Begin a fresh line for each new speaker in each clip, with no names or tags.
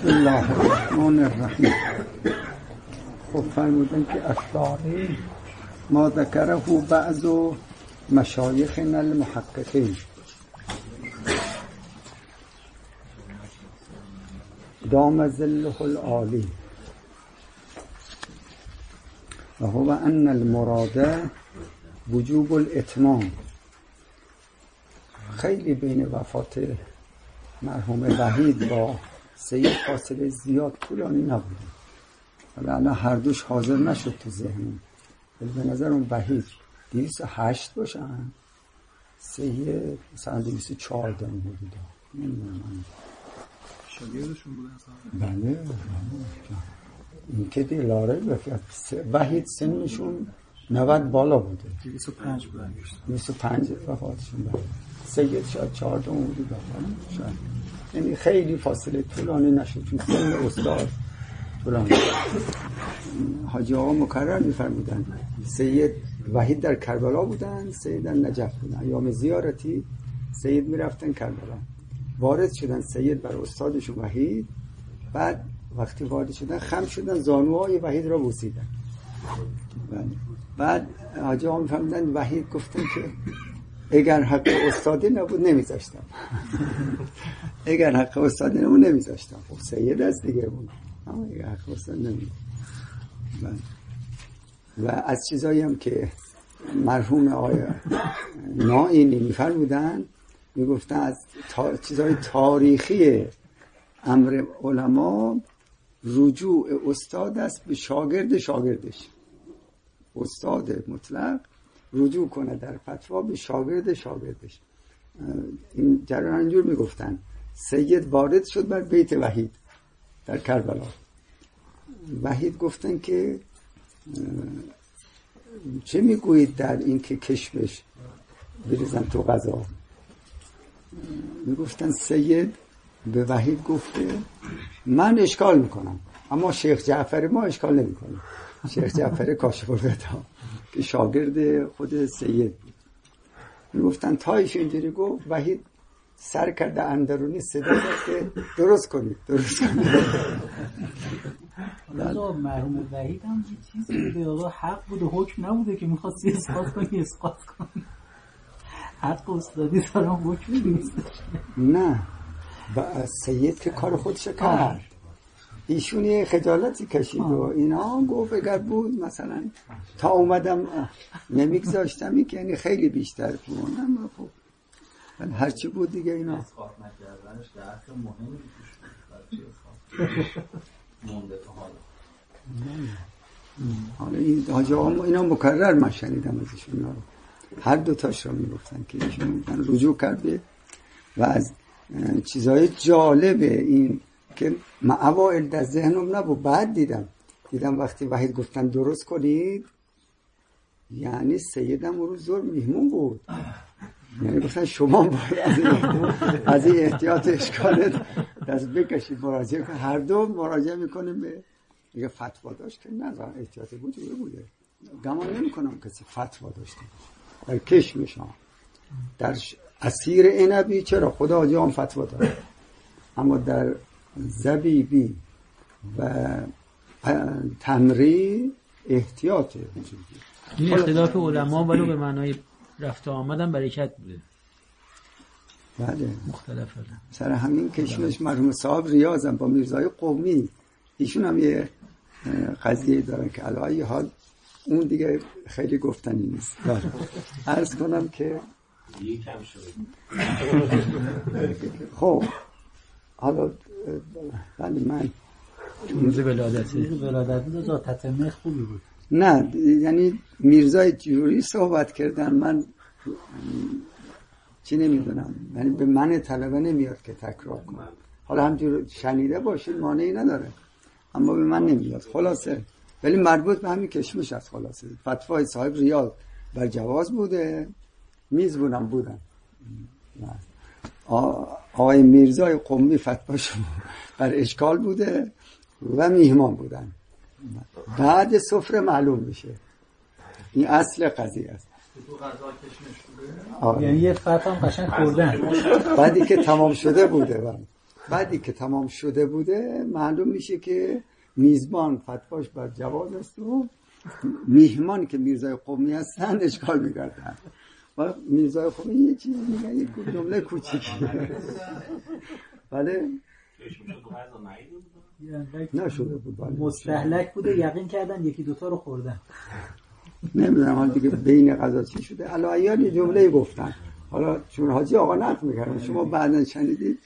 بسم الله الرحمن الرحیم. خب فرمودن که اشعاری ما ذکره بعض مشایخنا المحققین دام ظله العالی و هو ان المراد وجوب الاتمام. خیلی بین وفات مرحوم وحید با سید فاصله زیاد طولانی نبود، ولی الان هر دوش حاضر نشد تو ذهنم. ولی به نظر اون وحید 208 باشن، سید مثلا 214 حدودا، نمیدونم
شاگردشون بودن اصلا.
بله این که دیلاره بفید وحید سنشون 90 بالا بوده،
205 بودن،
205 وفاتشون بوده. سید شاید 14 حدودا شاید، یعنی خیلی فاصله طولانی نشد چون سن استاد طولانی. حاجی آقا مکرر می‌فرمودن سید وحید در کربلا بودن، سید در نجف بودن. ایام زیارتی سید میرفتن کربلا، وارد شدن سید بر استادشون وحید، بعد وقتی وارد شدن خم شدن زانوهای وحید را بوسیدن. بعد حاجی آقا می‌فرمودن وحید گفتن که اگر حق استادی نبود نمیذاشتم. اگر حق استادی نبود نمیذاشتم. خب سید از دیگه بود، اما اگر حق استادی نبود. و از چیزایی هم که مرحوم آیا نائینی میفرمودن، میگفتن از چیزای تاریخی امر علما رجوع استاد است به شاگرد شاگردش. استاد مطلق رجوع کنه در فتوا به شاگرد شاگردش. این جریان اینجور میگفتن. سید وارد شد بر بیت وحید در کربلا. وحید گفتن که چه میگویید در این که کشمش بریزن تو غذا؟ میگفتن سید به وحید گفته من اشکال میکنم، اما شیخ جعفر ما اشکال نمیکنه. شیخ جعفر کاشف الغطا که شاگرد خود سید بود. میگفتن تایش اینجوری گفت، وحید سر کرده اندرونی صدا زد که درست کنید.
مرحوم وحید هم چیزی بوده، آقا حق بوده، حکم نبوده که میخواستی اثبات کنی اسقاط کنی. حق استادی سلام حکمی نیستش.
نه سید که کار خودش کرد، ایشون یه خجالتی کشید و اینا گفت اگر بود مثلا تا اومدم نمیگذاشتمی که یعنی خیلی بیشتر بود. اما خب هرچی بود دیگه اینا
اسقاط نکردنش در اصل مهمی بود. مونده تا
حالا این حاجی آقا اینا مکرر من شنیدم ازشون، هر دوتاش را میگفتن که ایشون رجوع کرده. و از چیزهای جالب این که من اوائل در ذهنم نبود، بعد دیدم وقتی وحید گفتن درست کنید، یعنی سیدم اون روز زور میهمون بود، یعنی گفتن شما باید از این احتیاط اشکالت دست بکشید، مراجعه کن. هر دو مراجعه میکنیم به دیگه فتوا داشت که نه احتیاط بوده. گمان نمی کنم کسی فتوا داشته در کشمش ها. در عصیر عنبی چرا خدا حاجی هم فتوا داره، اما در زبیبی و تمری احتیاط وجود.
این اختلاف علما ولو به معنای رفت و آمدن برکت بوده.
بله
مختلفه.
سر همین کشمش مرحوم صاحب ریاضم با میرزای قومی، ایشون هم یه قضیه دارن که علاوه حال اون دیگه خیلی گفتنی نیست. عرض کنم که
یکم شده.
خب حالا بله من
روز ولادتی
دو تتمه خوبی بود.
نه یعنی میرزای جوری صحبت کردن، من چی نمیدونم، یعنی به من طلبه نمیاد که تکرار کنم. حالا همجور شنیده باشید مانعی نداره، اما به من نمیاد. خلاصه ولی مربوط به همین کشمش است. خلاصه فتوای صاحب ریاض بر جواز بوده، میزبونم بودن. آقای میرزای قمی فتواش بر اشکال بوده و میهمان بودن. بعد سفره معلوم میشه. این اصل قضیه است.
تو غذا کشمش بوده؟
یعنی یه فتوا هم قشنگ خوردن.
بعدی که تمام شده بوده بعدی که تمام شده بوده معلوم میشه که میزبان فتواش بر جواز است و میهمان که میرزای قمی هستن اشکال میگردن. و میرزای قمی یه چیز میگن، یک جمله کوچیکی بله نشده بود،
مستهلک بوده، یقین کردن یکی دوتا رو خوردن.
نمیدونم حالا دیگه بین قضا چی شده. علاوه یه جمله گفتن، حالا چون حاجی آقا نقل میکردن، شما بعدا شنیدید.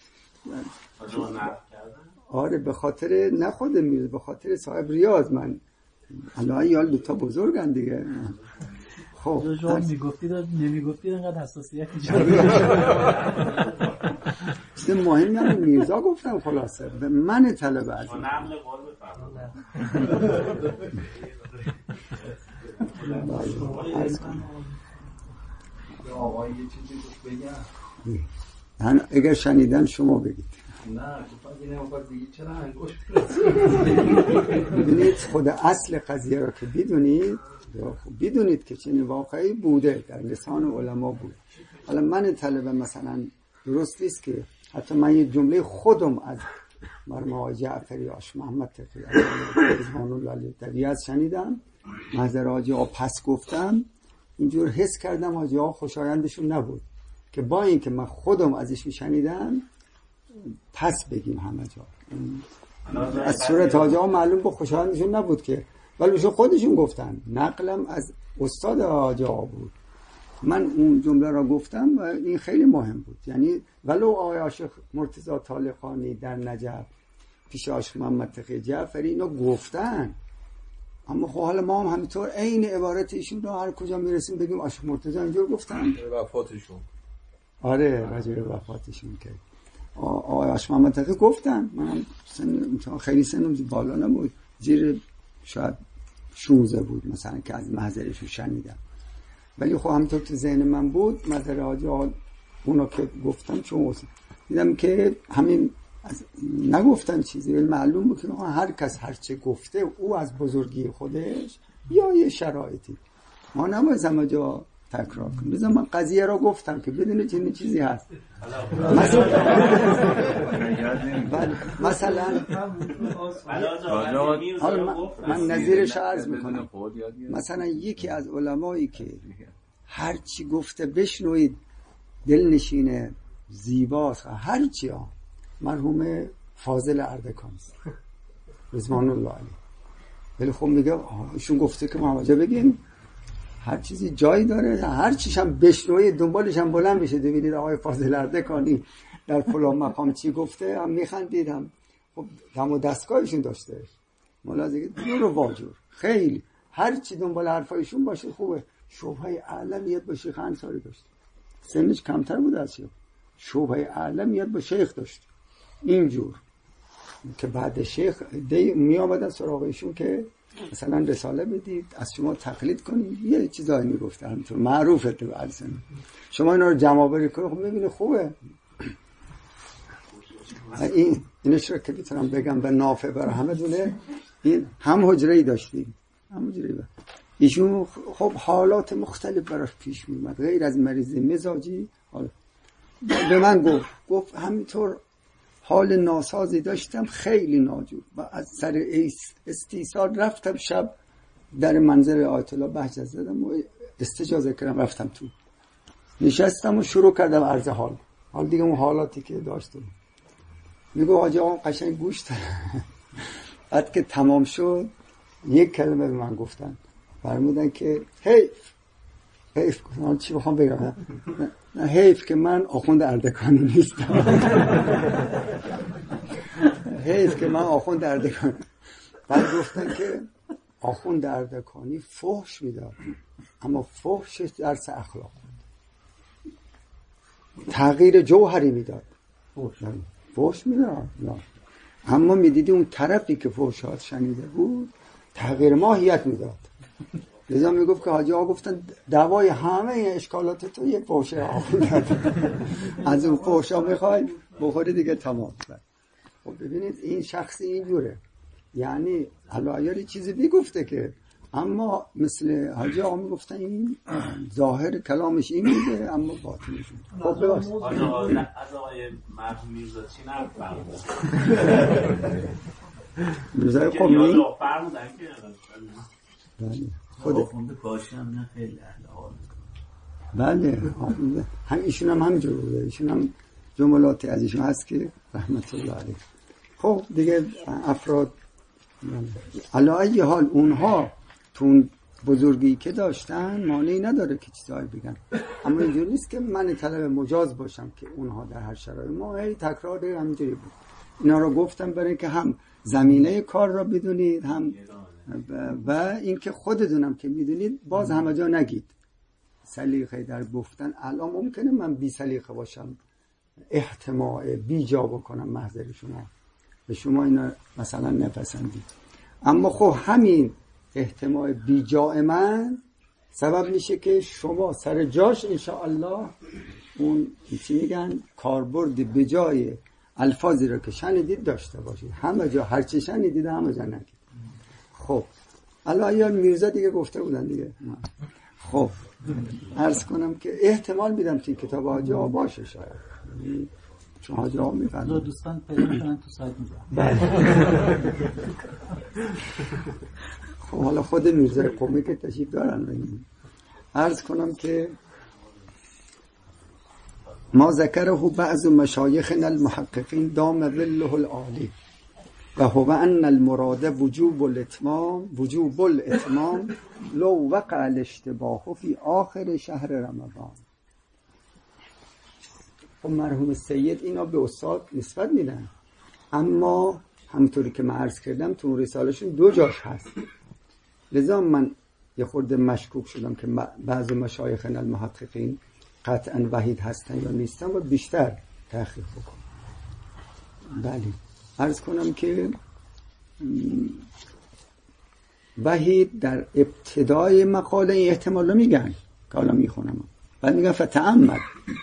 آره به خاطر نه خود میرزا، به خاطر صاحب ریاض من علاوه یال دوتا بزرگن دیگه. خب
شما میگفتید نمیگفتید انقدر حساسیت ایجاد
چیز مهم نه، میرزا گفتم خلاصه به من طلبه از این
آقای یه چیزی بگم،
اگر شنیدن شما بگید.
نه گفتم اینه آقا دیگه چرا انگوش
ببینید خود اصل قضیه را که بدونید که چنین واقعی بوده، در لسان علما بود. حالا من طلبه مثلا درست نیست که حتی من یه جمله خودم از مرحوم آقای جعفری آش محمد تقی رضوان الله علیه طبیعت شنیدم، محضر حاجی آقا پس گفتم، اینجور حس کردم حاجی آقا خوشایندشون نبود که با این که من خودم ازش شنیدم پس بگیم همه جا. از صورت حاجی آقا معلوم با خوشایندشون نبود که، ولی خودشون گفتن، نقلم از استاد حاجی آقا بود. من اون جمله را گفتم و این خیلی مهم بود. یعنی ولو آقای عاشق مرتضی طالقانی در نجف پیش عاشق محمد تقی جعفری اینو گفتن، اما خب حالا ما هم همینطور عین عبارت ایشون رو هر کجا میرسیم بگیم عاشق مرتضی اینجور گفتن
وفاتشون.
آره راجع به وفاتشون که آقای عاشق محمد تقی گفتن. من خیلی سنم بالا نبود، زیر شاید 16 بود مثلا که از محضرشون شنیدم، ولی خب همینطور تو ذهن من بود. محضر حاجی اونو که گفتم چون دیدم که همین نگفتن چیزی، ولی معلوم بود که هر کس هر چه گفته او از بزرگی خودش یا یه شرایطی، ما نباید همه جا تکرار کنیم. بذار من قضیه را گفتم که بدون چنین چیزی هست. مثلا من نظیرش عرض میکنم، مثلا یکی از علمایی که هر چی گفته بشنوید دلنشینه زیباست، هر چی ها، مرحوم فاضل اردکان رضوان الله علیه. ولی خب میگه ایشون گفته که ما واجب بگیم، هر چیزی جایی داره، هر چیش هم بشنوید دنبالش هم بلند بشه ببینید آقای فاضل اردکانی در فلان مقام چی گفته، هم میخندیدم. خب دم و دستگاهشون داشته ملاحظه دور و واجور، خیلی هر چی دنبال حرفایشون باشه خوبه. شبهه اعلمیت با شیخ انصاری داشت، سنش کمتر بود از شیخ، شبهه اعلمیت با شیخ داشت اینجور که بعد شیخ می آمدن سراغ ایشون که مثلا رساله بدید از شما تقلید کنید، یه چیزایی میگفته همینطور معروفه تو السن، شما اینا رو جمع آوری کنید. خب میبینی خوبه. اینش رو که میتونم بگم به نافع برای همه دونه، این هم حجره‌ای داشتیم، هم حجره‌ای ایشون خب حالات مختلف براش پیش میومد غیر از مریضی مزاجی. به من گفت همینطور حال ناسازی داشتم خیلی ناجور و از سر استیصال رفتم شب در منزل آیت الله بهجت زدم و استجازه کردم، رفتم تو نشستم و شروع کردم عرض حال دیگه اون حالاتی که داشتم. میگو حاجی آقا قشنگ گوش داره. بعد که تمام شد یک کلمه به من گفتن، فرمودن که حیف من چی بخوام بگم، نه حیف که من آخوند اردکانی نیستم. حیف که من آخوند اردکانی. بعد گفتن که آخوند اردکانی فحش میداد، اما فحشش درس اخلاق بود، تغییر جوهری میداد. فحش میداد اما میدیدی اون طرفی که فحشات شنیده بود تغییر ماهیت میداد. لذا میگفت که حاجی ها گفتن دوای همه اشکالات تو یه فحشه آخوند، از اون فحشا میخوای بخوری دیگه تمام شد. خب ببینید این شخصی اینجوره، یعنی علایاری چیزی بگفته که اما مثل حاجی آقا میگفتن این ظاهر کلامش این بوده اما باطنش بود. خب ببخشید
از آقای مرحوم میرزا چی نرد فرمودن؟
میرزای
که
قمی
یاد فرمودن که
بله خود
آخونده کاشی هم نه خیلی اهل حال.
بله هم ایشون هم همینجور بوده. ایشون هم جملاتی از ایشون هست که رحمت الله علیه. خب دیگه افراد علی ای حال اونها تو بزرگی که داشتن مانعی نداره که چیزایی بگن، اما اینجوری نیست که من طلب مجاز باشم که اونها در هر شرایط. ما هی تکرار همینجوری بود. اینا رو گفتم برای که هم زمینه کار را بدونید هم و اینکه خودتونم که میدونید باز همه جا نگید سلیقه در گفتن. الان ممکنه من بی سلیقه باشم، احتماع بی جا بکنم محضر شما، به شما اینا مثلا نپسندید، اما خب همین احتماع بی جا من سبب میشه که شما سر جاش انشاءالله اون چی میگن کاربرد به جای الفاظی رو که شنیدید داشته باشید. همه جا هر چی شنیدید همه جا نگید. خب الان یا میرزا دیگه گفته بودن دیگه. خب عرض کنم که احتمال میدم توی کتاب حاجی آقا باشه شاید، چون حاجی آقا میفرمایند
دوستان پیدا میکنن تو سایت میذارن.
خب حالا خود میرزا قمی که تشریف دارن عرض کنم که ما ذکره بعض مشایخنا المحققین دام ظله العالی و هو ان المراد وجوب الاتمام لو وقع الاشتباه فی آخر شهر رمضان. خب مرحوم سید اینا به استاد نسبت میدن، اما همونطوری که من عرض کردم تو رسالهشون دو جاش هست، لذا من یه خورده مشکوک شدم که بعض مشایخنا المحققین قطعا وحید هستن یا نیستن و بیشتر تحقیق بکنم. بله عرض کنم که وحید در ابتدای مقاله این احتمال رو میگن که حالا میخونم، بعد میگن فتأمل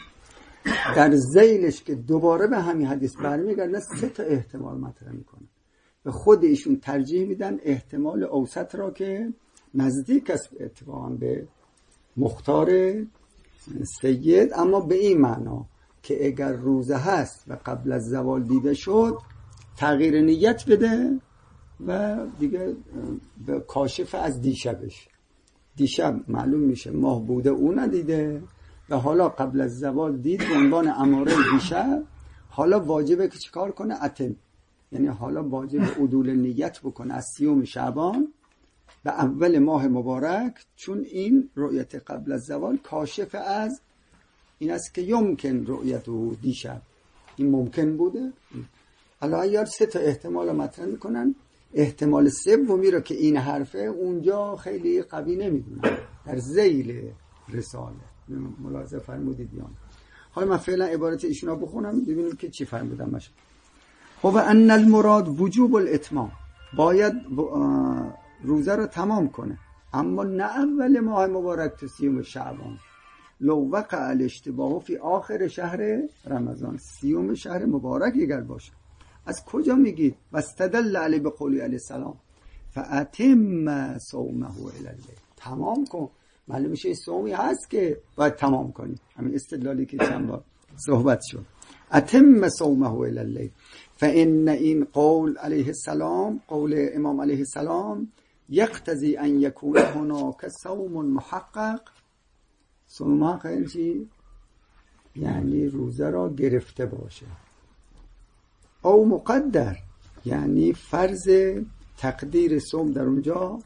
در ذیلش که دوباره به همین حدیث برمیگردن 3 تا احتمال مطرح میکنن. به خود ایشون ترجیح میدن احتمال اوسط را که نزدیک است اتفاقا به مختار سید، اما به این معنا که اگر روزه هست و قبل از زوال دیده شد تغییر نیت بده و دیگه به کاشف از دیشبش، دیشب معلوم میشه ماه بوده او ندیده و حالا قبل از زوال دید به عنوان اماره دیشب، حالا واجبه که چیکار کنه؟ اتم، یعنی حالا واجب عدول نیت بکنه از 30 شعبان به اول ماه مبارک، چون این رؤیت قبل از زوال کاشف از این است که یمکن رؤیت و دیشب این ممکن بوده. الان 3 تا احتمال مطرح میکنن. احتمال 3 رو که این حرفه اونجا خیلی قوی نمیدونن در ذیل رساله، ملاحظه فرمودید یا؟ حالا من فعلا عبارت ایشونا بخونم ببینیم که چی فرمودن باشه. خب ان المراد وجوب الاتمام، باید روزه رو تمام کنه، اما نه اول ماه مبارک تو 30 شعبان. لو وقع الاشتباه فی آخر شهر رمضان، 30 شهر مبارک اگر باشه. از کجا میگید؟ واستدل علی بقولی علیه السلام فاتم صومه الی اللیل، تمام کن. معلوم میشه صومی هست که باید تمام کنی، همین استدلالی که چند بار صحبت شد. اتم صومه الی اللیل، فان این قول علیه السلام، قول امام علیه السلام، یقتضی ان یکون هناک صوم محقق. صوم محقق چی؟ یعنی روزه را گرفته باشه، او مقدر، یعنی فرض تقدیر صوم در اونجا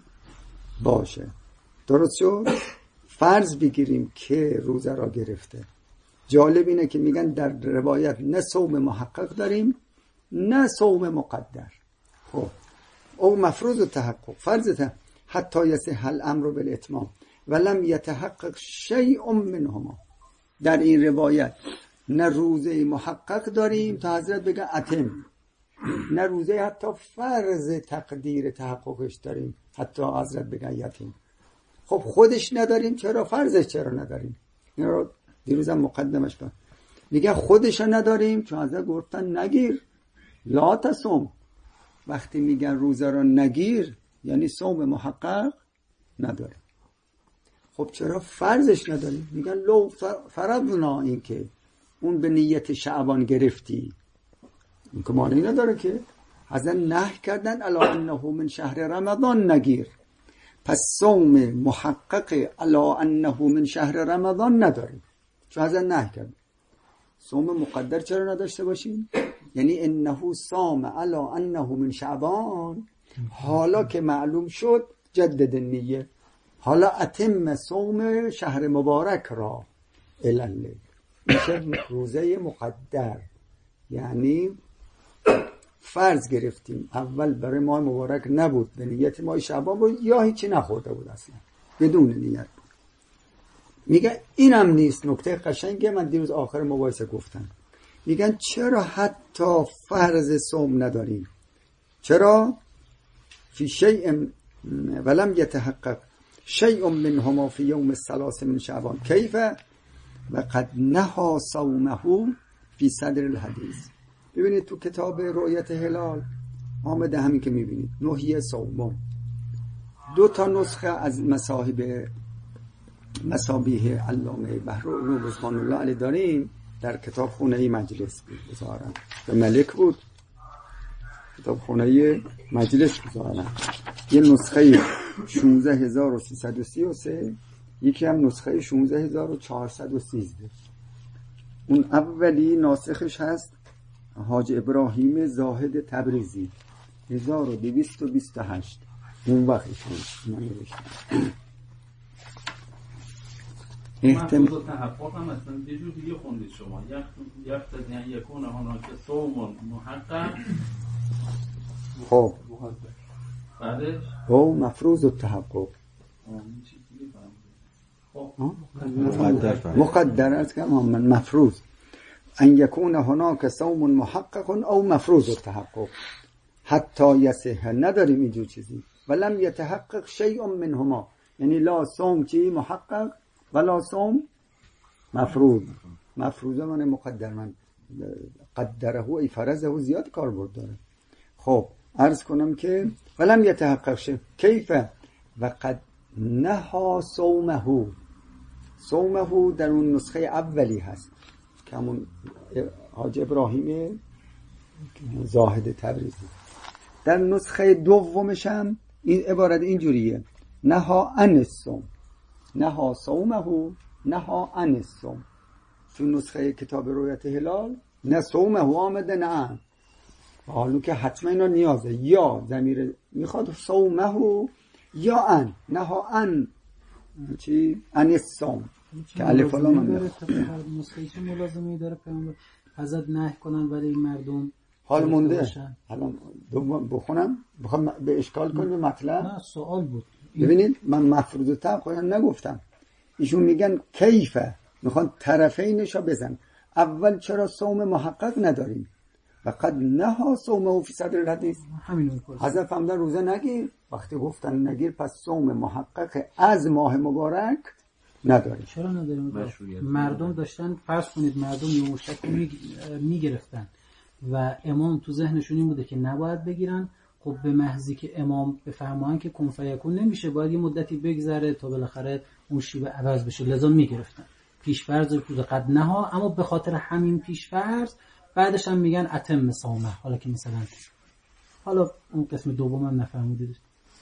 باشه. درست شد؟ فرض بگیریم که روزه را گرفته. جالب اینه که میگن در روایت نه صوم محقق داریم نه صوم مقدر. خب او مفروض تحقق، فرض تحقق، حتی یصح الامر بالاتمام ولم یتحقق شیء منهما. در این روایت نه روزه محقق داریم تا حضرت بگه اتم، نه روزه حتی فرض تقدیر تحققش داریم حتی حضرت بگه یتیم. خب خودش نداریم، چرا فرضش چرا نداریم؟ این رو دیروزم مقدمش کنم. میگه خودش نداریم چون حضرت گفتن نگیر، لا تصوم. وقتی میگن روزه رو نگیر یعنی صوم محقق نداریم. خب چرا فرضش نداریم؟ میگن لو فرضنا، این که اون به نیت شعبان گرفتی، این که معنی نداره که حضرت نهی کردن الا انه من شهر رمضان نگیر، پس صوم محقق الا انه من شهر رمضان نداریم، چون حضرت نهی کردن. صوم مقدر چرا نداشته باشیم؟ یعنی انه صام الا انه من شعبان، حالا که معلوم شد جدد نیه، حالا اتم صوم شهر مبارک را الالیل، میشه روزه مقدر. یعنی فرض گرفتیم اول برای ماه مبارک نبود، به نیت ماه شعبان بود یا هیچی نخورده بود، اصلا بدون نیت بود. میگه اینم نیست. نکته قشنگه من دیروز آخر مباحثه گفتم، میگن چرا حتی فرض صوم نداریم؟ چرا؟ فی شیء ولم یتحقق شیء منهما فی یوم الثلاث من شعبان کیف و قد نهى صومه فی صدر الحدیث. ببینید تو کتاب رؤیت هلال آمده همین که میبینید نهی صوم. 2 نسخه از مصابیح علامه بهرالعلوم رضوان الله علیه داریم، در کتاب خونه مجلس بذارن، به ملک بود کتاب خونه مجلس بذارن. یه نسخه 16333، یکی هم نسخه 16413. اون اولی ناسخش هست حاج ابراهیم زاهد تبریزی 1228. اون وقتش من نوشتم.
محفوظ تحقق هم اصلا یه جور دیگه خوندید شما، یعنی یکون هناک صوم محقق.
خب
بعدش
او مفروض التحقق مقدر است که من مفروض ان یکون هناک صوم محقق او مفروض التحقق، حتی یصح نداریم اینجور چیزی. ولم یتحقق شیء منهما، یعنی لا صوم چی محقق ولا صوم مفروض. مفروضه من مقدر، من قدره ای فرضه زیاد کاربرد داره. خب عرض کنم که ولم یتحقق شیء کیف و قد نهى صومه. صومه در اون نسخه اولی هست که همون حاج ابراهیم زاهد تبریزی. در نسخه دومش هم این عبارت اینجوریه نهى عن الصوم، نهى صومه نهى عن الصوم. تو نسخه کتاب رؤیت هلال نه صومه آمده نه، حالا که حتما اینا نیازه، یا ضمیر میخواد صومه یا ان، نهى عن چی؟ عن الصوم که الف و لام هم
نسخه چه ملازمی داره پیامبر حضرت نهی کنن ولی مردم
حال مونده. الان دوم بخونم، بخوام به اشکال کنم مطلب.
نه سوال بود.
ببینید من مفروض تحقق نگفتم، ایشون میگن کیفه، میخوان طرفینشو بزن. اول چرا صوم محقق نداریم؟ و قد نهى صومه فی صدر الحدیث.
همین
حضرت فرمودن روزه نگیر، وقتی گفتن نگیر پس صوم محقق از ماه مبارک نداریم.
چرا نداریم؟ مردم داشتن، فرض کنید مردم یه موشک میگرفتن و امام تو ذهنشون این بوده که نباید بگیرن. خب به محضی که امام بفرمایند که کن فیکون نمیشه، باید یه مدتی بگذره تا بالاخره اون شیوه عوض بشه، لذا میگرفتن. پیش‌فرض روز قد نها، اما به خاطر همین پیش‌فرض بعدش هم میگن اتم صومه. حالا که مثلا حالا اون قسم دومم نفهمیدید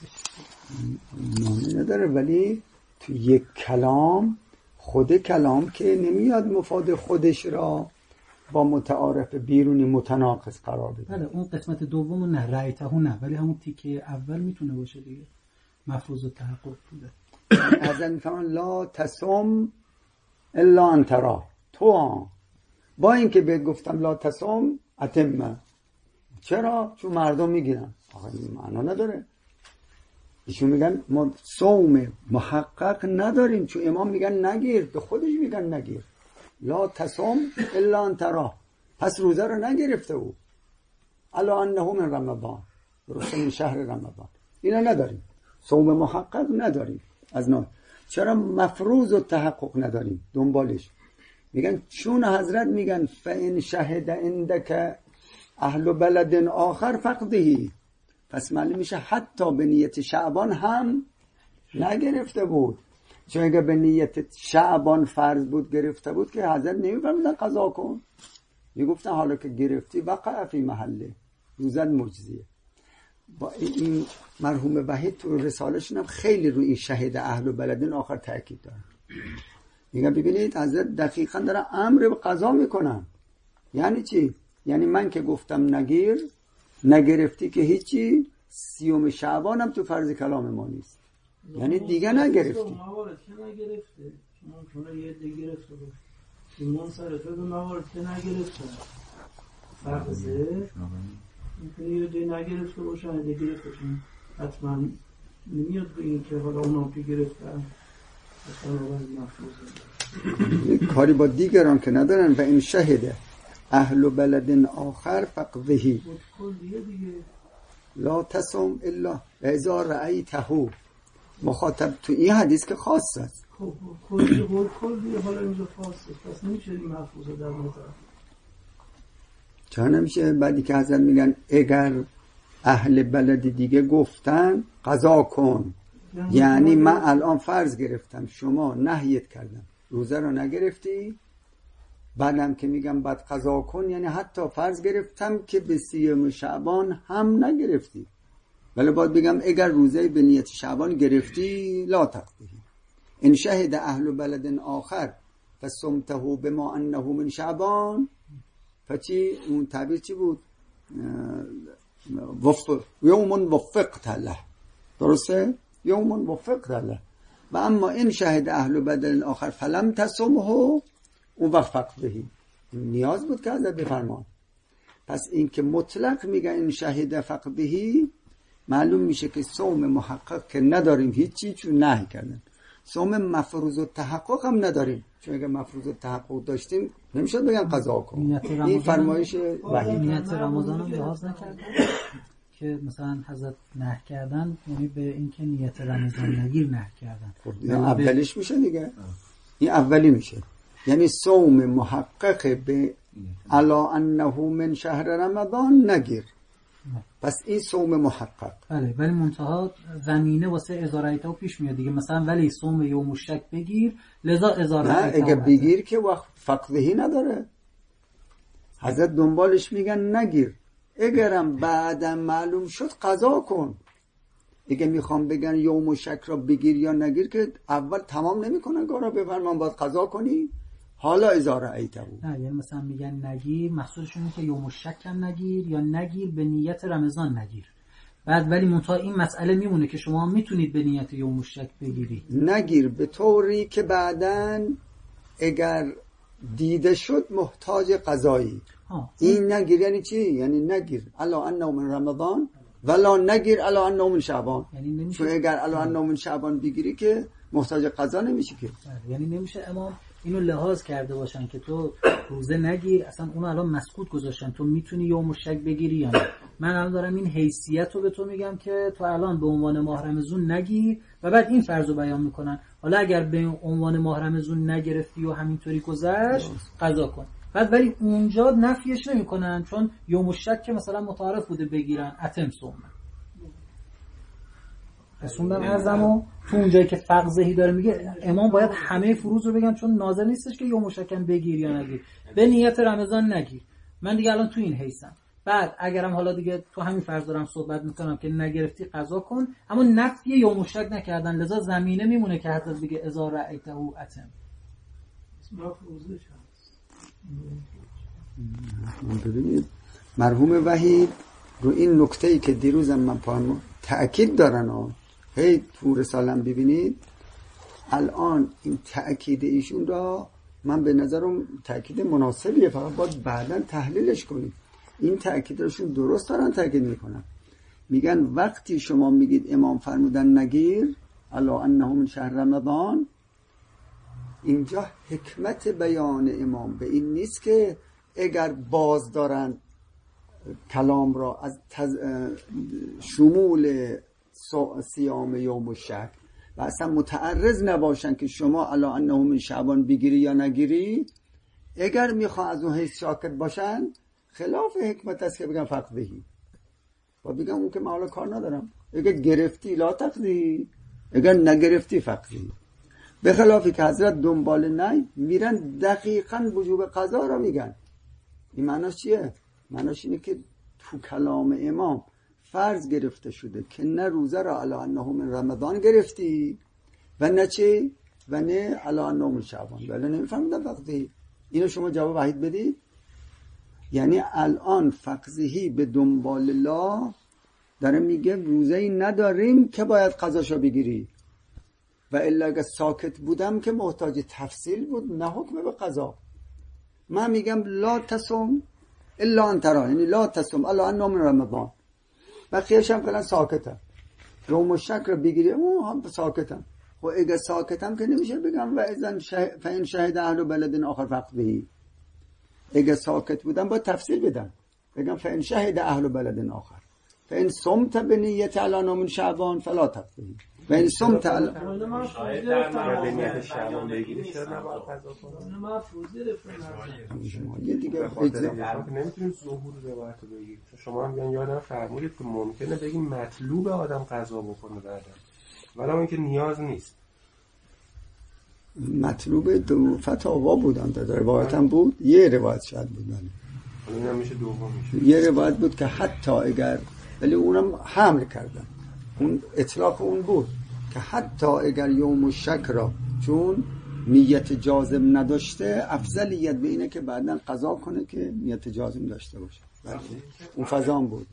معنی نداره، ولی تو یک کلام، خود کلام که نمیاد مفاد خودش را با متعارف بیرونی متناقض قرار بده.
بله اون قسمت دوم نه، رأیته نه، ولی همون تیکه اول میتونه باشه دیگه، مفروض التحقق بوده.
از این میفهمن لا تصم الا ان ترى، تو با اینکه بهت گفتم لا تصم اتم، چرا؟ چون مردم میگیرن. آقا این معنا نداره. ایشون میگن ما صوم محقق نداریم، چون امام میگن نگیر، به خودش میگن نگیر. لا تصم الا ان ترى، پس روزه رو نگرفته او. الا انه من رمضان، درسته من شهر رمضان. اینا نداریم، صوم محقق نداریم. از نه چرا مفروض و تحقق نداریم؟ دنبالش میگن چون حضرت میگن فان شهد عندك اهل بلد آخر فقدهی، پس معلوم میشه حتی به نیت شعبان هم نگرفته بود، چون اگه به نیت شعبان فرض بود گرفته بود که حضرت نمیفرمودن قضا کن، میگفتن حالا که گرفتی وقع فی محله، روزت مجزیه. با این مرحوم وحید تو رساله‌شون هم خیلی روی این شهید اهل و بلدین آخر تاکید دارن. میگن ببینید حضرت دقیقاً دارن امر به قضا میکنن. یعنی چی؟ یعنی من که گفتم نگیر، نگرفتی که هیچی، 30 شعبان هم تو فرض کلام ما نیست، یعنی دیگه نگرفتی.
موارد که نگرفته، ممکنه یه دیگه گرفته باشه، این منصرفه به موارد که نگرفته فرضه ممکنه یه دیگه نگرفته باشه، یه دیگه گرفته، چون حتما نمیاد به این که حالا اونا که گرفتن
کاری با دیگران که ندارن. و این شهده اهل بلد آخر فقذهی لا تصم الا اذا رأیته. مخاطب تو این حدیث که خاص است،
کلی حالا اینجا خاصه، پس نمیشه این محفوظه در نظر.
چرا نمیشه؟ بعدی که حضرت میگن اگر اهل بلد دیگه گفتن قضا کن، یعنی من الان فرض گرفتم شما نهیت کردم روزه رو نگرفتی، بعدم که میگم بعد قضا کن، یعنی حتی فرض گرفتم که به 30 شعبان هم نگرفتی، ولی باید بگم اگر روزه به نیت شعبان گرفتی لا تقضی. ان شهد اهل بلد آخر فصمته بما انه من شعبان، فچی اون تعبیر چی بود؟ یوم وفقت له، درسته؟ یوم وفقت له. و اما این شهد اهل بلد آخر فلم تصمه اون وقت فقدهی، نیاز بود که حضرت بفرمان. پس این که مطلق میگه این شهد فقدهی، معلوم میشه که صوم محقق که نداریم هیچی، چون نهی کردن. صوم مفروض التحقق هم نداریم، چون اگه مفروض التحقق داشتیم نمیشد بگن قضا کن. این فرمایش وحید.
نیت رمضان هم لحاظ نکردن که مثلا حضرت نه کردن، یعنی به اینکه نیت رمضان نگیر نه کردن.
این اولیش میشه دیگه، این اولی میشه، یعنی صوم محقق به علا انه من شهر رمضان نگیر. پس این صوم محقق.
بله، ولی منتها زمینه واسه ازارایتو پیش میاد دیگه، مثلا ولی صوم یوم الشک بگیر، لذا ازارایتو.
نه اگه بگیر که وقت فقدهی نداره. حضرت دنبالش میگن نگیر، اگرم بعدم معلوم شد قضا کن. دیگه میخوام بگن یوم الشک را بگیر یا نگیر که اول تمام نمیکنن کارا، بفرمان باید قضا کنی، حالا اذا رأیته بود.
نه، یعنی مثلا میگن نگیر، مقصودشون اینه که یوم الشک هم نگیر یا نگیر به نیت رمضان نگیر. بعد ولی منتها این مسئله میمونه که شما میتونید به نیت یوم الشک بگیری.
نگیر به طوری که بعداً اگر دیده شد محتاج قضایی. این نگیر یعنی چی؟ یعنی نگیر الا انه من رمضان ولا نگیر الا انه من شعبان.
یعنی
چون اگر الا انه من شعبان بگیری که محتاج قضا نمیشه که.
یعنی نمیشه امام اینو لحاظ کرده باشن که تو روزه نگیر، اصلا اونو الان مسکوت گذاشتن، تو میتونی یوم الشک بگیری یا نه. من الان دارم این حیثیت رو به تو میگم که تو الان به عنوان ماه رمضان نگیر و بعد این فرض رو بیان میکنن، حالا اگر به عنوان ماه رمضان نگرفتی و همینطوری گذشت قضا کن. بعد ولی اونجا نفیش نمیکنن، چون یوم الشک که مثلا متعارف بوده بگیرن، اتم صوم رسوندن ازمو تو اونجایی که فقزهی داره میگه امام باید همه فروض رو بگن، چون ناظر نیستش که یوم الشک بگیر یا نگیر، به نیت رمضان نگیر. من دیگه الان تو این حیثم، بعد اگرم حالا دیگه تو همین فرض دارم صحبت میکنم که نگرفتی قضا کن، اما نفی یوم الشک نکردن، لذا زمینه میمونه که حضرت بگه اذا رأیته اتم.
ببینید مرحوم وحید رو این نکته‌ای که دیروزم من پاهم تأکید دارن هی تو رسالم ببینید، الان این تأکید ایشون را من به نظرم تأکید مناسبیه، فقط باید بعداً تحلیلش کنید. این تأکیدشون درست دارن تأکید میکنن، میگن وقتی شما میگید امام فرمودن نگیر الا انه من شهر رمضان، اینجا حکمت بیان امام به این نیست که اگر باز دارن کلام را از شمول صیام یوم الشک و اصلا متعرض نباشن که شما الا انه من شعبان بگیری یا نگیری، اگر میخوان از اون حیث شاکر باشن خلاف حکمت است که بگن فقدهی. و بگم اون که من حالا کار ندارم، اگر گرفتی لا تقضی، اگر نگرفتی فقضی. به خلافی که حضرت دنبال نه میرن دقیقاً وجوب قضا را میگن. این معناش چیه؟ معناش اینه که تو کلام امام فرض گرفته شده که نه روزه را علی انه من رمضان گرفتی و نه چی؟ و نه علی انه من شعبان. ولی نمیفهمیدم فقضی. اینو شما جواب وحید بدید. یعنی الان فقضی به دنبال لا داره میگه روزه‌ای نداریم که باید قضاشو بگیری، و الا اگه ساکت بودم که محتاج تفصیل بود، نه حکم به قضا. من میگم لا تصوم الا ان ترى، یعنی لا تصوم الا ان من رمضان. بقیه‌اش هم کلا ساکتم، یوم الشک رو بگیری اون هم ساکتم. خب اگه ساکتم که نمیشه بگم و اذن فین شهد اهل بلد آخر فقضی. اگه ساکت بودم با تفصیل بدم، بگم فین شهد اهل بلد آخر فین صمت بنیت علی من شعبان فلا تقضی و این صمت علی
بنیت شعبان بگیری چرا نباید قضا کنم؟
شما یه دیگه
نمیتونیم ظهور روایت رو بگیریم. شما هم یادم فرمودید که ممکنه بگیم مطلوب آدم قضا بکنه بعدا، ولی اینکه نیاز نیست.
مطلوب دو فتاوا بودن، در روایت هم بود، یه روایت شاید بود،
این هم میشه دوم میشه.
یه روایت بود که حتی اگر، ولی اونم حمل کردن، اون اطلاق اون بود که حتی اگر یوم الشک را چون نیت جازم نداشته، افضلیت به اینه که بعداً قضا کنه که نیت جازم داشته باشه. اون فضام بود.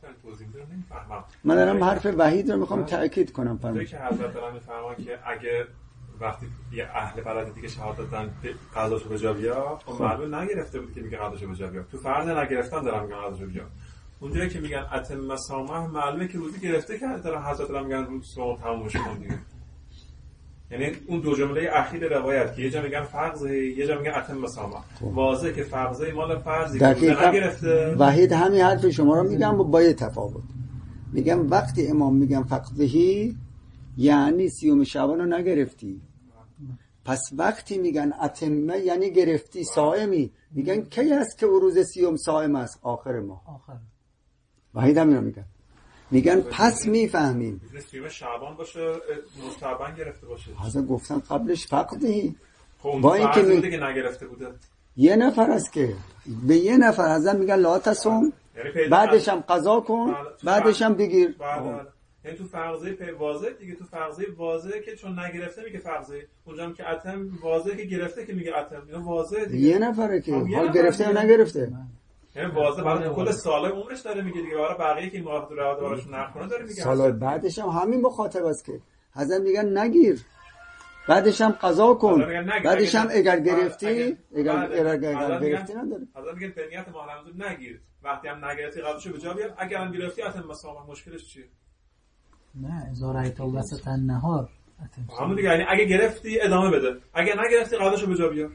من دارم حرف وحید رو میخوام تأکید کنم.
فرمایید که حضرت دارن میفرمان که اگه وقتی یه اهل بلد دیگه شهادت دادن قضاشو به جا بیار، خب معلوم نگرفته بود که میگه قضاشو به جا بیار. تو فرض نگرفتن دارن میگن قضاشو بیار. اونجایی که میگن اتم صومه، معلومه که روزی گرفته که حضرت دارن میگن روز صوم تموم شد دیگه. یعنی اون دو جمله اخیر روایت که یه جا میگن فرضه، یه جا میگن اتم صومه، واضحه که فرضه مال فرضی که نگرفته.
وحید همین حرف شما رو میگم با یه تفاوت. میگم وقتی امام میگم فقدهی یعنی 30 شعبان رو نگرفتی. پس وقتی میگن اتمه یعنی گرفتی، صائمی. میگن کی است که روز 30 صائم است؟ آخر ماه. آخر. وحید هم میگن. میگن پس میفهمیم
30 شعبان باشه، مستعبان گرفته باشه.
حاضر گفتن قبلش فقدهی.
با اینکه دیگه نگرفته بوده.
یه نفر است که به یه نفر حضرت میگن لا تصوم، بعدش هم قضا کن، بعدش هم بگیر.
یعنی تو فرضه واضح دیگه، تو فرضه واضح که چون نگرفته میگه فرضه، اونجا هم که اتم واضح که گرفته که میگه اتم، اینا واضحه دیگه.
یه نفره که حال گرفته یا نگرفته،
یعنی واضح برای کل سال عمرش داره میگه دیگه، برای بقیه که این موافقت رو براشون نکنه داره میگه.
سال بعدش هم همین مخاطب است که حضرت میگن نگیر، بعدش هم قضا کن، بعدش هم اگر گرفتی اگر گرفتی نداره.
حضرت میگه به نیت ماه رمضان نگیر، وقتی هم نگرفتی قضاشو به جا بیار، اگر هم گرفتی اتم مسامح. مشکلش چیه؟
نه ازاره تا وسط النهار
همون دیگه، یعنی اگه گرفتی ادامه بده، اگه نگرفتی قضاشو به جا بیار.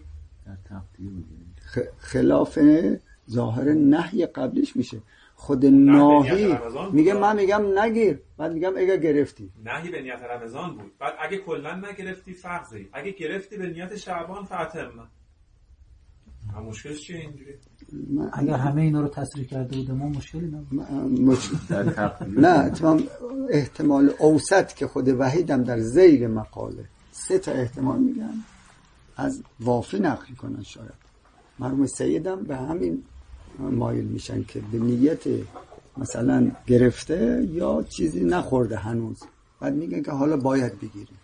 خلاف ظاهر نهی قبلش میشه. خود ناهی میگه من میگم نگیر، بعد میگم اگه گرفتی.
نهی به نیت رمضان بود، بعد اگه کلا نگرفتی فرضی، اگه گرفتی به نیت شعبان فاتم. مشکلش چیه اینجوری؟
اگر همه اینا رو تصریح کرده بوده ما مشکلی
نبود. نه تمام احتمال اوسط که خود وحیدم در ذیل مقاله 3 تا احتمال میگن، از وافی نقل کنن. شاید مرحوم سیدم به همین مایل میشن که به نیت مثلا گرفته یا چیزی نخورده هنوز، بعد میگن که حالا باید بگیریم.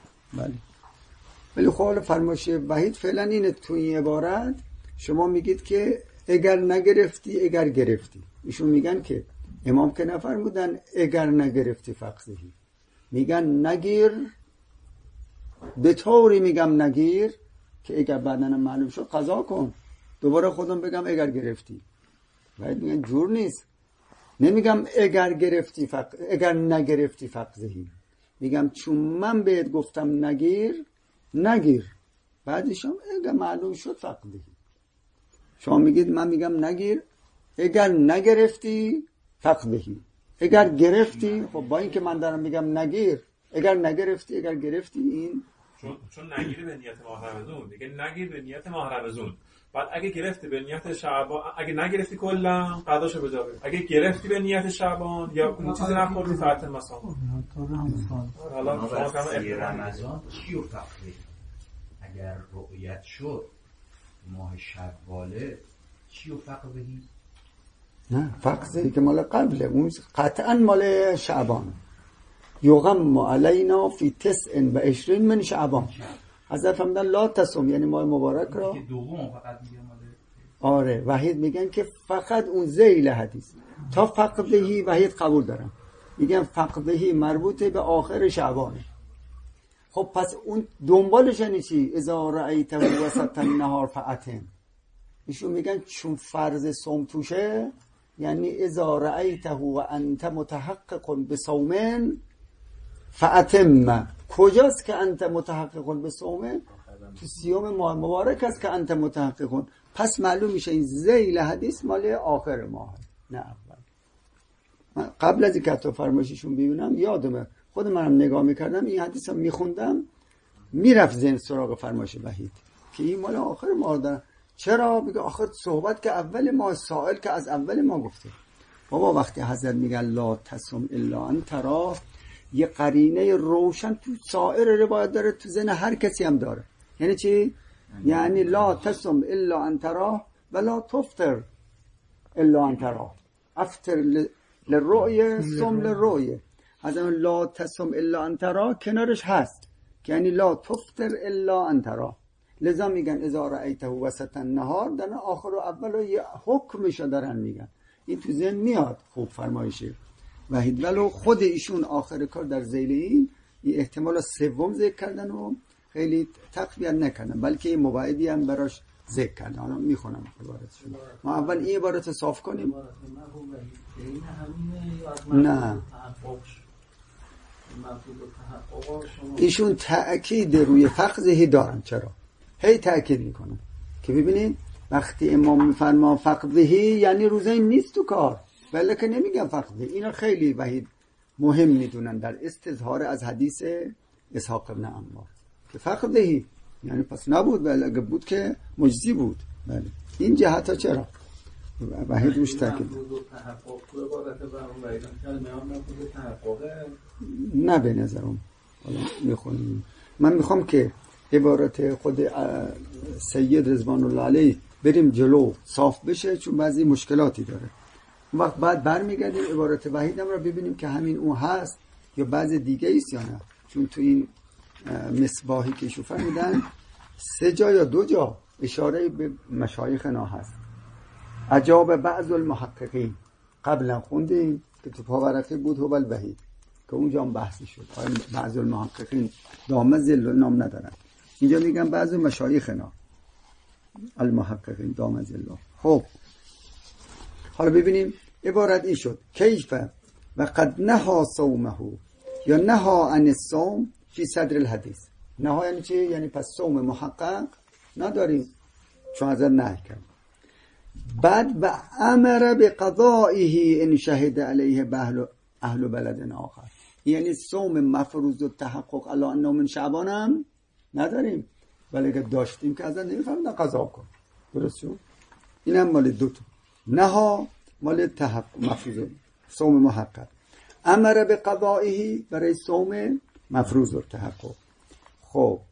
ولی خب حالا فرمایش وحید فعلا اینه تو این عبارت شما میگید که اگر نگرفتی اگر گرفتی. ایشون میگن که امام که نفرمودن اگر نگرفتی فقضهی، میگن نگیر، به طوری میگم نگیر که اگر بعداً معلوم شد قضا کن. دوباره خودم بگم اگر گرفتی، باید میگن جور نیست. نمیگم اگر گرفتی اگر نگرفتی فقضهی، میگم چون من بهت گفتم نگیر، بعدش هم اگر معلوم شد فقضهی. شما میگید من میگم نگیر، اگر نگرفتی فقضهی، اگر گرفتی. خب با این که من دارم میگم نگیر، اگر نگرفتی اگر گرفتی، این
چون نگیری به نیت ماه رمضان دیگه، نگیر به نیت ماه رمضان. بعد اگه گرفتی به نیت شعبان، اگه نگرفتی کلا قضاشو بجا بیار. اگه گرفتی به نیت شعبان یا اون چیزی نخوردی فقط مثلا
حالا رمضان چی رو فقره؟ اگر رؤیت شد ماه شواله چی رو فقره؟
نه فقره که مال قبله، اون قطعا مال شعبان. یغم علینا فی 29 من شعبان. حضرت فرمودن لا تصوم، یعنی ماه مبارک را
که دوم فقط میگه مال
آره. وحید میگن که فقط اون ذیل حدیث تا فقدهی وحید قبول دارم، میگن فقدهی مربوطه به آخر شعبانه. خب پس اون دنبالش یعنی چی؟ اذا رأیته وسط النهار فأتم. ایشون میگن چون فرض صوم توشه، یعنی اذا رأیته و انت متحقق بصوم فأتم. کجاست که انت متحقق بصوم؟ تو سیوم ماه مبارک است که انت متحقق. پس معلوم میشه این ذیل حدیث مال آخر ماه، نه اول. من قبل از اینکه تو فرمایششون ببینم یادمه، خود منم نگاه میکردم این حدیث رو میخوندم، میرفت ذهن سراغ فرمایش وحید که این مال آخر ماه دارن. چرا؟ بگه آخر صحبت که اول ماه، سائل که از اول ما گفته. بابا وقتی حضرت میگن لا تصم الا ان تراه، یه قرینه روشن تو سایر روایت داره، تو ذهن هر کسی هم داره. یعنی چی؟ یعنی لا تصم الا ان تراه ولا تفطر الا ان تراه. افطر للرؤیه صم للرؤیه. حضرت لا تصم الا ان تراه کنارش هست، یعنی لا تفطر الا ان تراه. لذا میگن اذا رأیته وسط النهار، در آخر و اول و یه حکمشو دارن میگن. این تو ذهن میاد خوب فرمایشه وحید، ولو خود ایشون آخر کار در ذیل این احتمال سوم ذکر کردن و خیلی تقویت نکردن، بلکه این مبعدی هم براش ذکر کردن. حالا میخونم عبارتشون. ما اول این عبارت صاف کنیم. نه ایشون تأکید روی فقدهی دارن. چرا؟ هی تأکید میکنن که ببینید وقتی امام میفرما فقدهی یعنی روزه نیست تو کار، ولی که نمیگن فقدهی. اینا خیلی وحید مهم میدونن در استظهار از حدیث اسحاق ابن عمار که فقدهی یعنی پس نبود، ولی اگه بود که مجزی بود. بله این جهت ها چرا وحید روش تاکید نه به نظرم. حالا میخونیم. من میخوام که عبارت خود سید رضوان الله علیه بریم جلو صاف بشه، چون بعضی مشکلاتی داره. اون وقت بعد برمیگردیم عبارت وحیدم رو ببینیم که همین اون هست یا بعض دیگه ایست یا نه. چون تو این مصباحی که ایشون فرمودن 3 جا یا 2 جا اشاره به مشایخنا هست. عجاب بعض المحققین قبلا خوندیم که تو پاورقی بود هو الوحید که اونجا هم بحثی شد. بعض المحققین دامه ذل نام ندارن، اینجا میگن بعض مشایخنا المحققین دامه ذل. خب حالا ببینیم عبارت این شد کیف و قد نها صومه یا نها عن الصوم فی صدر الحدیث. نها یعنی چی؟ یعنی پس صوم محقق نداریم چون حضرت نهی کرد. بعد و امر به قضائه ان شهد علیه اهل بلد آخر، یعنی صوم مفروض و تحقق علی انه من شعبان هم نداریم، ولی اگه داشتیم که حضرت نمیفهمیدن قضا کن. درست شد؟ این هم مال 2 تا. نها مال تحقق مفروض صوم محقق، امر به قضائه برای صوم مفروض و تحقق. خب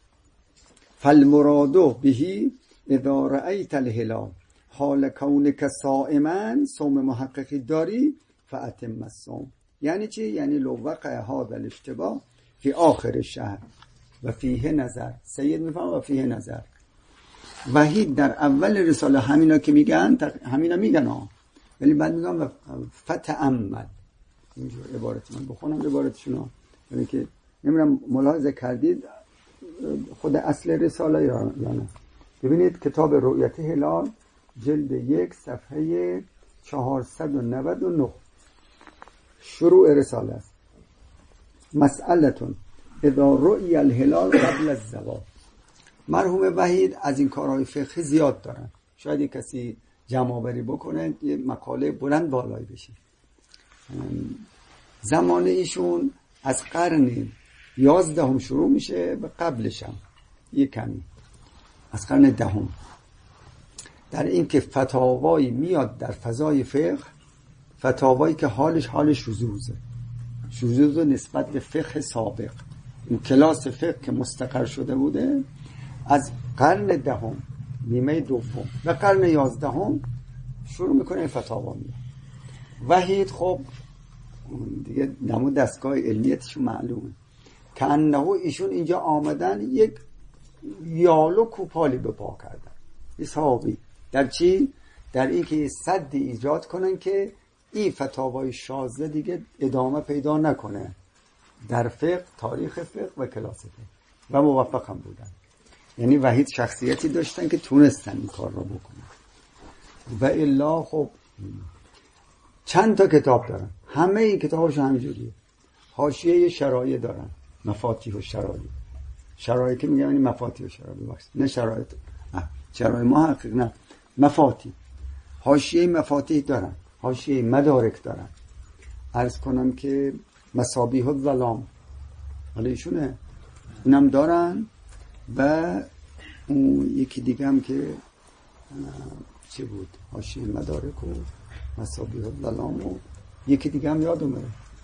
فالمراد به اذا رأیت الهلال حال کونک صائما، صوم محققی داری فاتم الصوم. یعنی چی؟ یعنی لو وقع هذا الاشتباه فی آخر الشهر و فیه نظر. سید میفهم و فیه نظر. وحید در اول رساله همینا که میگن همینا میگن ها، ولی بعد میگن فتأمل. اینجور عبارت من بخونم عبارتشون ها، یعنی که نمیدونم ملاحظه کردید خود اصل رساله یا نه. ببینید کتاب رؤیت هلال جلد 1 صفحه 499 شروع رساله است. مسئلتون اذا رؤی الهلال قبل الزوال. مرحوم وحید از این کارهای فقهی زیاد دارن، شاید یک کسی جمع‌آوری بکنه یه مقاله بلند بالایی بشه. زمان ایشون از قرن 11 شروع میشه، به قبلش هم یک کمی از قرن 10 در این که فتاوایی میاد در فضای فقه، فتاوایی که حالش شذوذ نسبت به فقه سابق. این کلاس فقه که مستقر شده بوده از قرن 10 نیمه دوم و قرن 11 شروع میکنه این فتاوا میاد. وحید خب دیگه نمود دستگاه علمیتش معلومه که انه ایشون اینجا آمدن یک یالو کوپالی به پا کردن حسابی. در چی؟ در این که سدی ایجاد کنن که این فتاوای شاذ دیگه ادامه پیدا نکنه در فقه، تاریخ فقه و کلاس فقه، و موفق هم بودن. یعنی وحید شخصیتی داشتن که تونستن این کار رو بکنن. و الا خب چند تا کتاب دارن، همه این کتابش همینجوریه، حاشیه شرایع دارن، مفاتیح و شرایع که میگم یعنی مفاتیح و شرایع، نه شرایع محقق، نه مفاتیح. حاشیه مفاتیح دارن، حاشیه مدارک دارن. عرض کنم که مصابیح الظلام حالا ایشونه اونم دارن، و اون یکی دیگه هم که چی بود، حاشیه مدارک و مصابیح الظلام، و یکی دیگه هم یادمه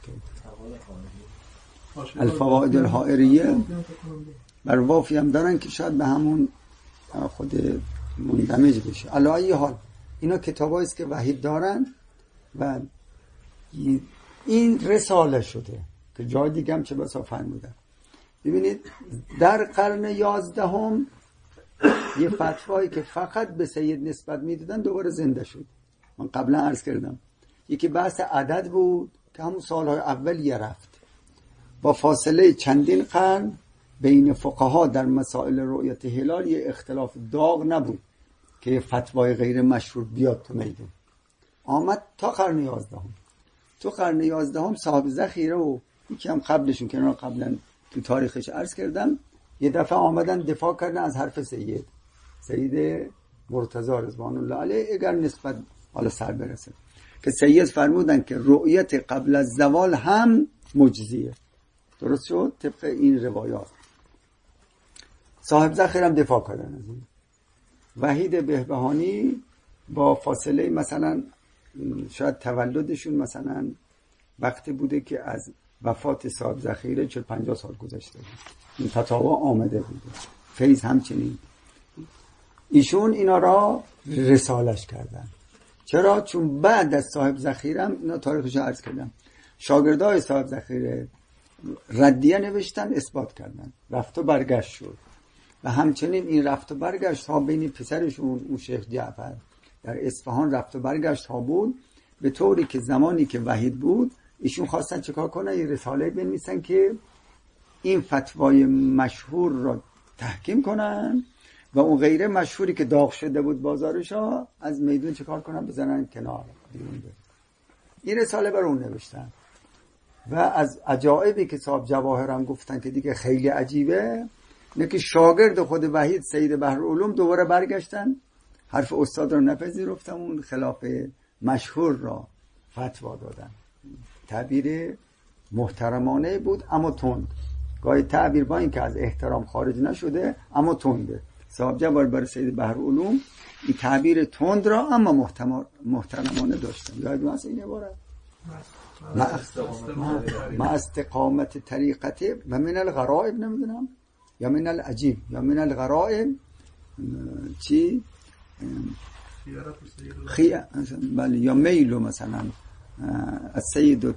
الفوائد الحائریه بر وافی هم دارن که شاید به همون خود مندمج بشه. علی ای حال اینا کتابایی است که وحید دارن و این رساله شده که جای دیگه هم چه بسا فرمودن. ببینید در قرن 11 یه فتوایی که فقط به سید نسبت میدادن دوباره زنده شد. من قبلا عرض کردم یکی بحث عدد بود که همون سالهای اولیه رفت، با فاصله چندین قرن بین فقها در مسائل رؤیت هلال یه اختلاف داغ نبود که یه فتوای غیر مشهور بیاد تو میدون. آمد تا قرن 11. تو قرن 11 صاحب ذخیره و یکی هم قبلشون که من قبلا تو تاریخش عرض کردم یه دفعه آمدن دفاع کردن از حرف سید مرتضی رضوان الله علیه، اگر نسبت حالا سر برسه، که سید فرمودن که رؤیت قبل از زوال هم مجزیه. درست شد طبق این روایات. صاحب ذخیره هم دفاع کردن از این. وحید بهبهانی با فاصله مثلا شاید تولدشون مثلا وقتی بوده که از وفات صاحب ذخیره 40-50 سال گذشته بود، این فتاوا آمده بوده. فیض همچنین. ایشون اینا را رسالش کردن. چرا؟ چون بعد از صاحب ذخیره هم اینا تاریخش رو عرض کردم، شاگردای صاحب ذخیره ردیه نوشتن، اثبات کردن، رفت و برگشت شد. و همچنین این رفت و برگشت ها بین پسرشون اون شیخ جعفر در اصفهان رفت و برگشت ها بود، به طوری که زمانی که وحید بود ایشون خواستن چکار کنن، یه رساله بنویسن که این فتوای مشهور را تحکیم کنن و اون غیر مشهوری که داغ شده بود بازارش ها از میدون چکار کنن، بزنن کنار بیرون بره. این رساله بر اون نوشتن. و از عجایبی که صاحب جواهر هم گفتن که دیگه خیلی عجیبه، اینه که شاگرد خود وحید سید بحرالعلوم دوباره برگشتن، حرف استاد را نپذیرفتن، اون خلاف مشهور را فتوا دادن. تعبیر محترمانه بود اما تند. گاهی تعبیر با این که از احترام خارج نشده اما تنده. صاحب جواهر برای سید بحرالعلوم این تعبیر تند را اما محترمانه داشتن. یاد هست این عبارت؟ ما استقامت طریقته و من الغرائب نمیدونم یا من العجیب یا من الغرائب چی بله یا میلو مثلا السید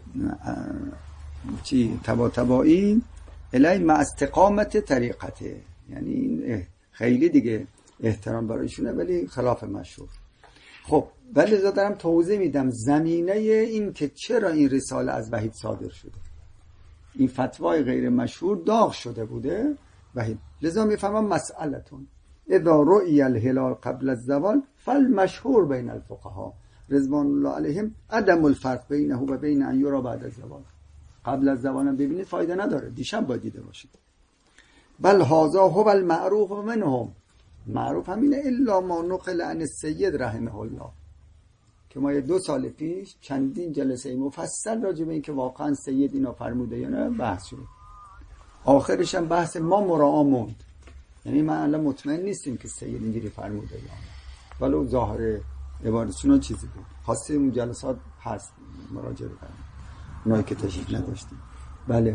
چی تبایی الی ما استقامت طریقته، یعنی خیلی دیگه احترام برایشونه ولی خلاف مشهور. خب ولی دارم توضیح میدم زمینه این که چرا این رساله از وحید صادر شده. این فتوای غیر مشهور داغ شده بوده وحید، لذا میفهمم مسئلتون اذا رؤی الهلال قبل الزوال فالمشهور بین الفقهاء رضوان الله علیهم عدم الفرق بینه و بین ان یرا بعد الزوال. قبل از زوال هم ببینید فایده نداره، دیشب باید دیده باشید. بل هذا هو المعروف منهم، معروف همینه الا ما نقل عن السید رحمه الله، که ما 2 سال پیش چندین جلسه مفصل راجع به این که واقعا سید اینا فرموده یا نه بحث شد. آخرش هم بحث ما مراعا موند. یعنی من الان مطمئن نیستیم که سید اینجوری فرموده یا نه، ولو ظاهر عبارتشون چیزی بود. خواسته اون جلسات هست مراجعه کنیم اونایی که تشریف نداشتیم. بله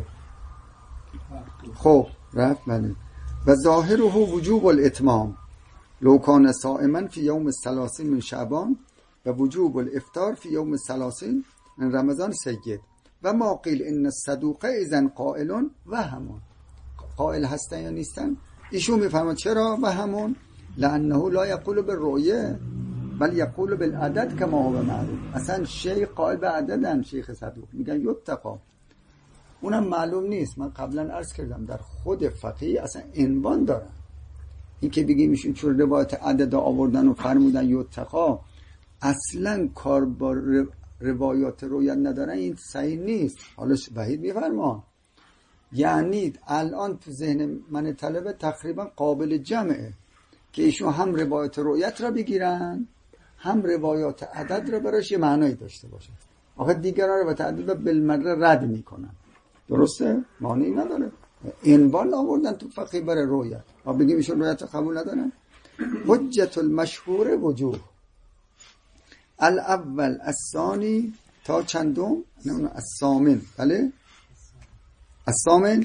خب رفت. بله و ظاهره وجوب الاتمام لو کان صائما فی یوم 30 من شعبان و وجوب الافطار فی یوم 30 من رمضان سید و ما قیل ان الصدوق اذن قائل و همون قائل هستن یا نیستن. ایشون میفرماد چرا و همون لانه لا یقول بالرؤیه بل یقول بالعدد کما هو معلوم. اصلا شیخ قائل به عددن، شیخ صدوق میگن یتقا، اونم معلوم نیست. من قبلا عرض کردم در خود فقیه اصلا عنوان دارن. این که بگیم ایشون چون روایت عدد آوردن و فرمودن یتقا اصلا کار با روایات رویت ندارن، این صحیح نیست. حالا وحید میفرما یعنی الان تو ذهن من طلبه تقریبا قابل جمعه که ایشون هم روایت رویت را بگیرن هم روایات عدد را براش یه معنایی داشته باشه. آخه دیگران روایت عدد را بالمره رد میکنن. درسته؟ معنی نداره. عنوان آوردن تو فقیه برای رویت. ما بگیم ایشون رویت قبول ندارن. حجت المشهور وجوه الاول الثانی تا چندم؟ نه الثامن. بله الثامن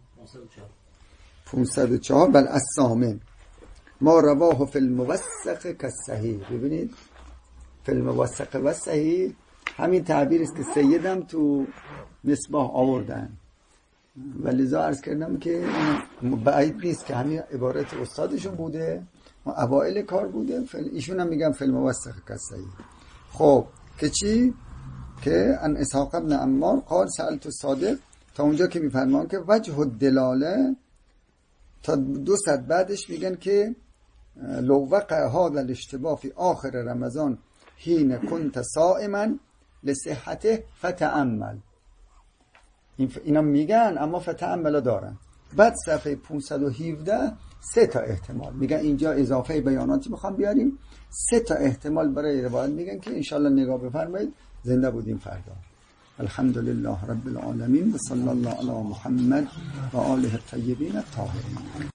504. بل الثامن ما رواه فی الموثق کالصحیح. ببینید فی الموثق و صحیح همین تعبیر است که سیدم تو مصباح آوردن و لذا عرض کردم که بعید نیست که همین عبارت استادشون بوده و اوائل کار بوده. ایشون هم میگم فی الموثق کالصحیح. خب که چی؟ که ان اسحاق بن عمار قال سألت الصادق تا اونجا که میفرمان که وجه الدلاله تا 200 بعدش میگن که لو وقع هذا الاشتباه فی آخر رمضان حين كنت صائما لصحته فتأمل. اینا میگن اما فتأمل دارن. بعد صفحه 517 3 تا احتمال میگن. اینجا اضافه بیاناتی میخوام بیاریم. 3 تا احتمال برای روایت میگن که انشالله نگاه بفرمایید. زنده بودیم فردا. الحمدلله رب العالمین و صلی الله علی محمد و آله الطیبین الطاهرین.